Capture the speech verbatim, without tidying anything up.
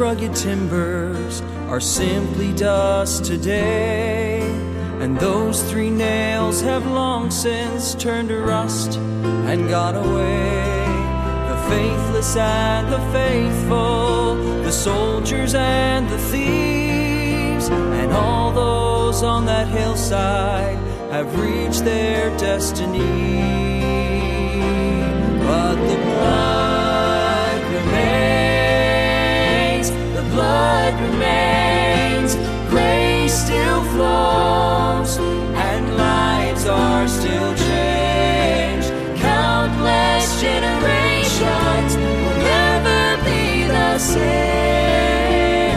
rugged timbers are simply dust today, and those three nails have long since turned to rust and gone away. The faithless and the faithful, the soldiers and the thieves, and all those on that hillside have reached their destiny. But the blood remains, the blood remains, grace still flows, and lives are still changed. Countless generations will never be the same.